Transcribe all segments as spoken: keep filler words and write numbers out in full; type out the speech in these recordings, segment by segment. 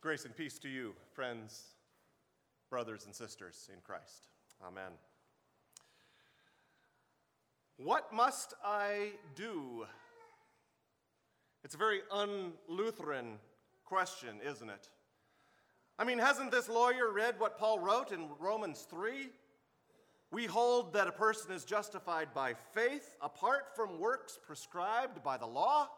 Grace and peace to you, friends, brothers and sisters in Christ. Amen. What must I do? It's a very un-Lutheran question, isn't it? I mean, hasn't this lawyer read what Paul wrote in Romans three? We hold that a person is justified by faith apart from works prescribed by the law.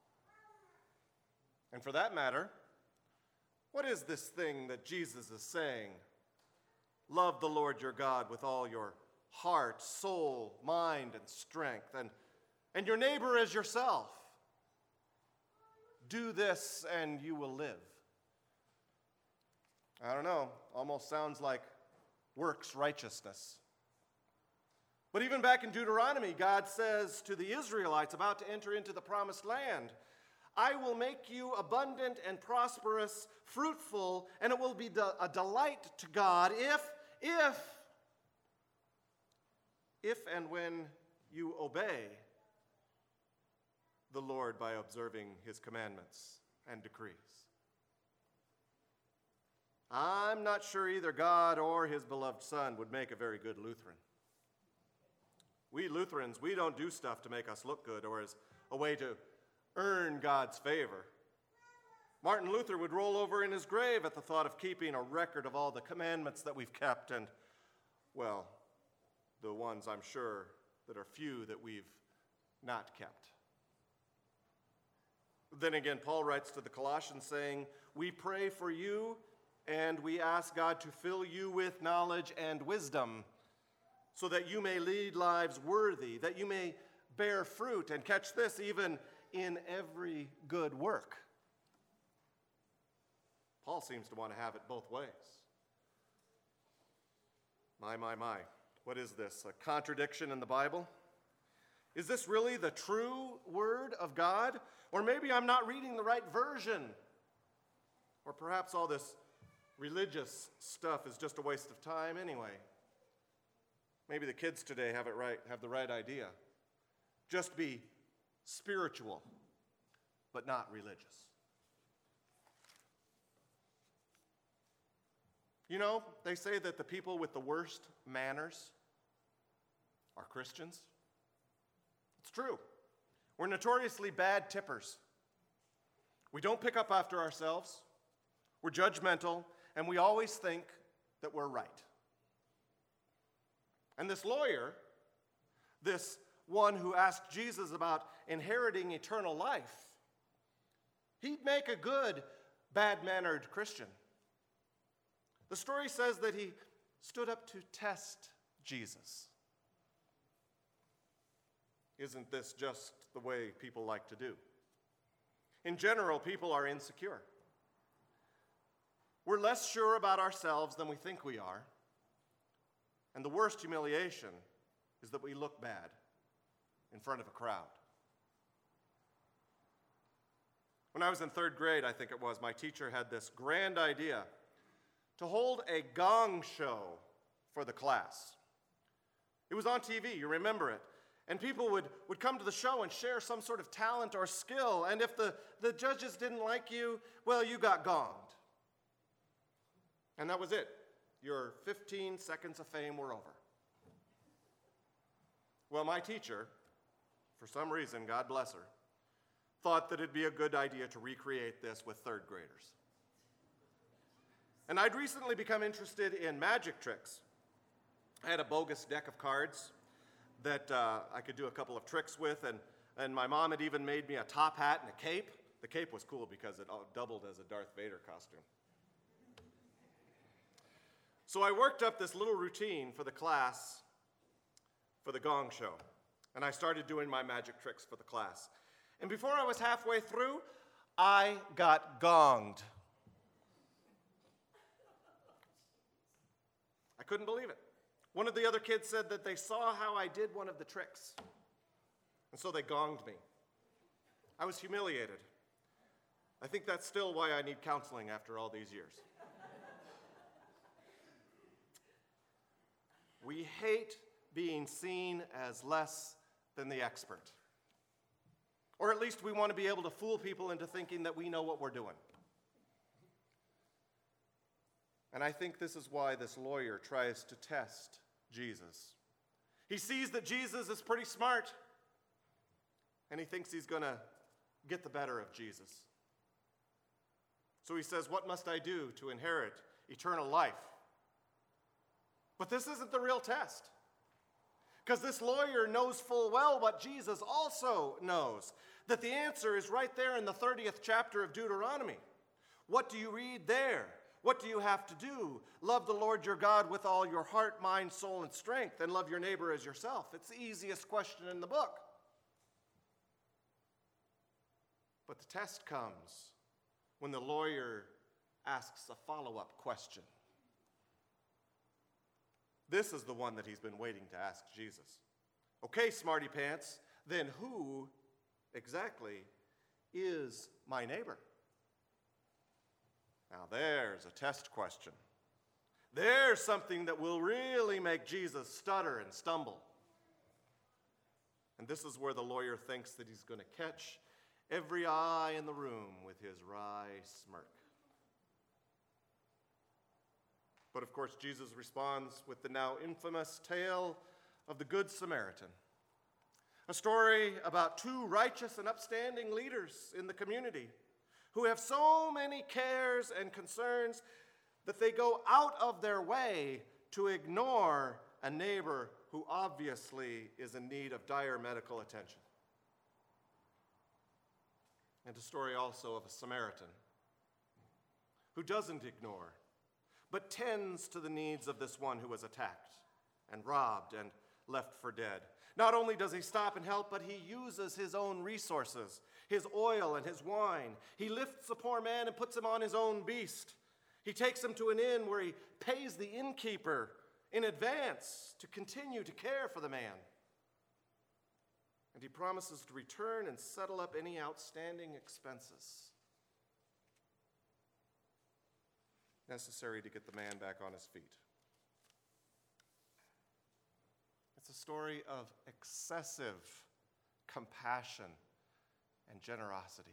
And for that matter, what is this thing that Jesus is saying? Love the Lord your God with all your heart, soul, mind, and strength, and, and your neighbor as yourself. Do this and you will live. I don't know, almost sounds like works righteousness. But even back in Deuteronomy, God says to the Israelites about to enter into the promised land, I will make you abundant and prosperous, fruitful, and it will be a delight to God if, if, if and when you obey the Lord by observing his commandments and decrees. I'm not sure either God or his beloved Son would make a very good Lutheran. We Lutherans, we don't do stuff to make us look good or as a way to earn God's favor. Martin Luther would roll over in his grave at the thought of keeping a record of all the commandments that we've kept and, well, the ones I'm sure that are few that we've not kept. Then again, Paul writes to the Colossians saying, we pray for you and we ask God to fill you with knowledge and wisdom so that you may lead lives worthy, that you may bear fruit, and catch this, even in every good work. Paul seems to want to have it both ways. My, my, my. What is this? A contradiction in the Bible? Is this really the true word of God? Or maybe I'm not reading the right version. Or perhaps all this religious stuff is just a waste of time anyway. Maybe the kids today have it right, have the right idea. Just be spiritual, but not religious. You know, they say that the people with the worst manners are Christians. It's true. We're notoriously bad tippers. We don't pick up after ourselves. We're judgmental, and we always think that we're right. And this lawyer, this one who asked Jesus about inheriting eternal life, he'd make a good, bad-mannered Christian. The story says that he stood up to test Jesus. Isn't this just the way people like to do? In general, people are insecure. We're less sure about ourselves than we think we are. And the worst humiliation is that we look bad in front of a crowd. When I was in third grade, I think it was, my teacher had this grand idea to hold a gong show for the class. It was on T V, you remember it. And people would, would come to the show and share some sort of talent or skill. And if the, the judges didn't like you, well, you got gonged. And that was it. Your fifteen seconds of fame were over. Well, my teacher, for some reason, God bless her, thought that it'd be a good idea to recreate this with third graders. And I'd recently become interested in magic tricks. I had a bogus deck of cards that uh, I could do a couple of tricks with, and, and my mom had even made me a top hat and a cape. The cape was cool because it doubled as a Darth Vader costume. So I worked up this little routine for the class for the gong show, and I started doing my magic tricks for the class. And before I was halfway through, I got gonged. I couldn't believe it. One of the other kids said that they saw how I did one of the tricks, and so they gonged me. I was humiliated. I think that's still why I need counseling after all these years. We hate being seen as less than the expert. Or at least we want to be able to fool people into thinking that we know what we're doing. And I think this is why this lawyer tries to test Jesus. He sees that Jesus is pretty smart, and he thinks he's going to get the better of Jesus. So he says, "What must I do to inherit eternal life?" But this isn't the real test, because this lawyer knows full well what Jesus also knows, that the answer is right there in the thirtieth chapter of Deuteronomy. What do you read there? What do you have to do? Love the Lord your God with all your heart, mind, soul, and strength, and love your neighbor as yourself. It's the easiest question in the book. But the test comes when the lawyer asks a follow-up question. This is the one that he's been waiting to ask Jesus. Okay, smarty pants, then who exactly is my neighbor? Now there's a test question. There's something that will really make Jesus stutter and stumble. And this is where the lawyer thinks that he's going to catch every eye in the room with his wry smirk. But of course, Jesus responds with the now infamous tale of the Good Samaritan, a story about two righteous and upstanding leaders in the community who have so many cares and concerns that they go out of their way to ignore a neighbor who obviously is in need of dire medical attention. And a story also of a Samaritan who doesn't ignore, but tends to the needs of this one who was attacked and robbed and left for dead. Not only does he stop and help, but he uses his own resources, his oil and his wine. He lifts the poor man and puts him on his own beast. He takes him to an inn where he pays the innkeeper in advance to continue to care for the man. And he promises to return and settle up any outstanding expenses necessary to get the man back on his feet. It's a story of excessive compassion and generosity,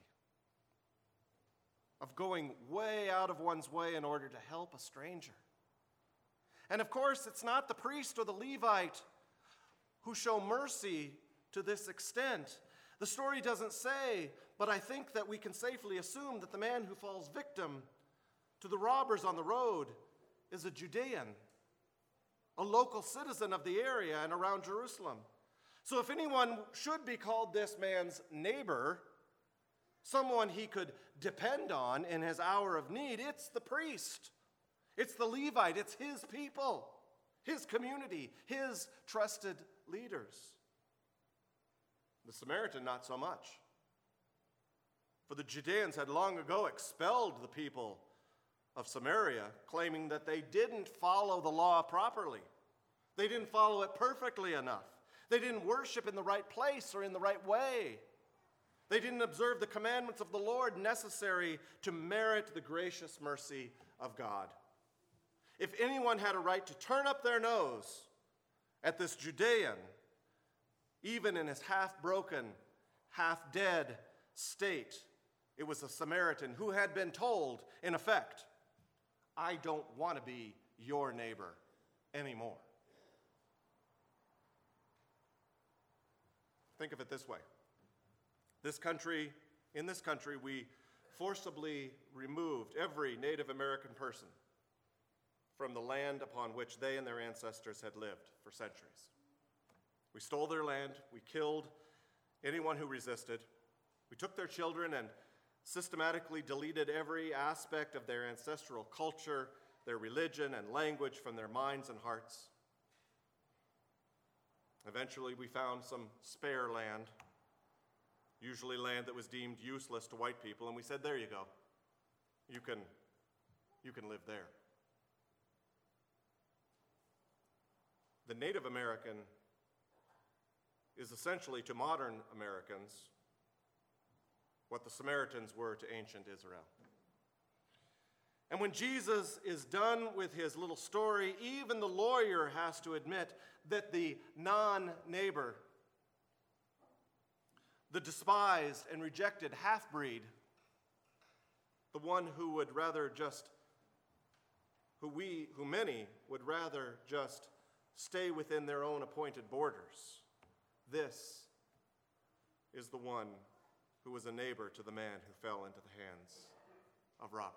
of going way out of one's way in order to help a stranger. And of course, it's not the priest or the Levite who show mercy to this extent. The story doesn't say, but I think that we can safely assume that the man who falls victim to the robbers on the road is a Judean, a local citizen of the area and around Jerusalem. So if anyone should be called this man's neighbor, someone he could depend on in his hour of need, it's the priest. It's the Levite. It's his people, his community, his trusted leaders. The Samaritan, not so much. For the Judeans had long ago expelled the people of Samaria, claiming that they didn't follow the law properly. They didn't follow it perfectly enough. They didn't worship in the right place or in the right way. They didn't observe the commandments of the Lord necessary to merit the gracious mercy of God. If anyone had a right to turn up their nose at this Judean, even in his half-broken, half-dead state, it was a Samaritan who had been told, in effect, I don't want to be your neighbor anymore. Think of it this way. This country, in this country, we forcibly removed every Native American person from the land upon which they and their ancestors had lived for centuries. We stole their land, we killed anyone who resisted, we took their children and systematically deleted every aspect of their ancestral culture, their religion, and language from their minds and hearts. Eventually, we found some spare land, usually land that was deemed useless to white people, and we said, there you go. You can, you can live there. The Native American is essentially to modern Americans what the Samaritans were to ancient Israel. And when Jesus is done with his little story, even the lawyer has to admit that the non-neighbor, the despised and rejected half-breed, the one who would rather just who we, who many would rather just stay within their own appointed borders. This is the one who was a neighbor to the man who fell into the hands of robbers.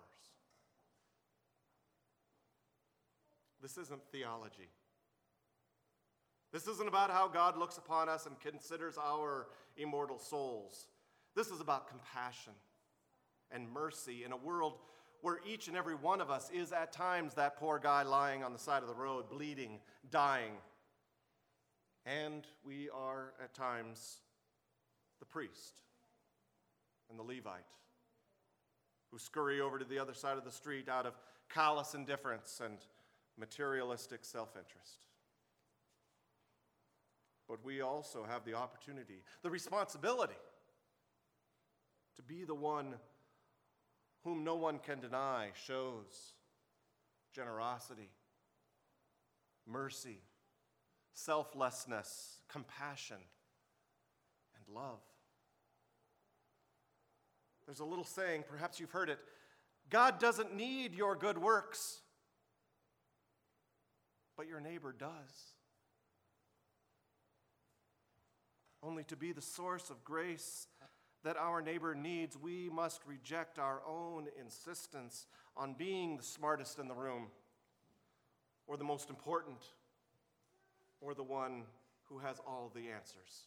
This isn't theology. This isn't about how God looks upon us and considers our immortal souls. This is about compassion and mercy in a world where each and every one of us is at times that poor guy lying on the side of the road, bleeding, dying. And we are at times the priest and the Levite who scurry over to the other side of the street out of callous indifference and materialistic self-interest. But we also have the opportunity, the responsibility, to be the one whom no one can deny shows generosity, mercy, selflessness, compassion, and love. There's a little saying, perhaps you've heard it, God doesn't need your good works, but your neighbor does. Only to be the source of grace that our neighbor needs, we must reject our own insistence on being the smartest in the room, or the most important, or the one who has all the answers.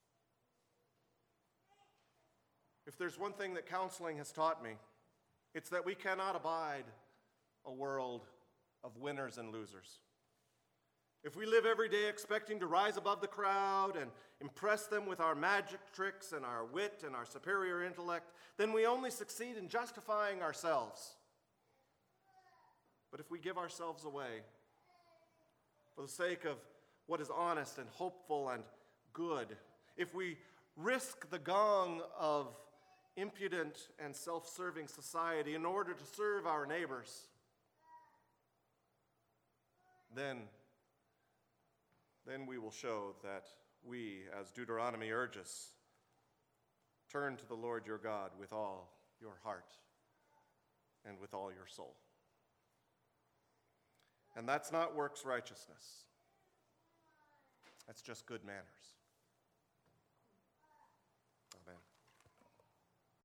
If there's one thing that counseling has taught me, it's that we cannot abide a world of winners and losers. If we live every day expecting to rise above the crowd and impress them with our magic tricks and our wit and our superior intellect, then we only succeed in justifying ourselves. But if we give ourselves away for the sake of what is honest and hopeful and good, if we risk the gong of impudent and self-serving society in order to serve our neighbors, then then we will show that we, as Deuteronomy urges, turn to the Lord your God with all your heart and with all your soul. And that's not works righteousness. That's just good manners.